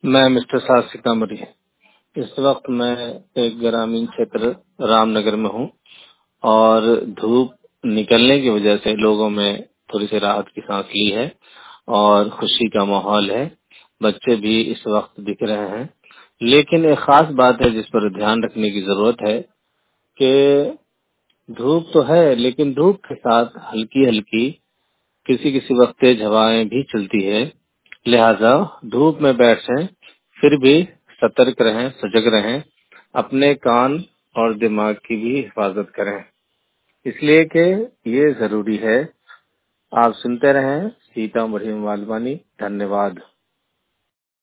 मैं मिस्टर साज सीतामढ़ी। इस वक्त मैं एक ग्रामीण क्षेत्र रामनगर में हूँ और धूप निकलने की वजह से लोगों में थोड़ी सी राहत की सांस ली है और खुशी का माहौल है। बच्चे भी इस वक्त दिख रहे हैं, लेकिन एक खास बात है जिस पर ध्यान रखने की जरूरत है कि धूप तो है, लेकिन धूप के साथ हल्की हल्की किसी किसी वक्त तेज हवाएं भी चलती है। लिहाजा धूप में बैठें, फिर भी सतर्क रहें, सजग रहें, अपने कान और दिमाग की भी हिफाजत करें, इसलिए कि ये जरूरी है। आप सुनते रहें सीतामढ़ी वालवानी। धन्यवाद।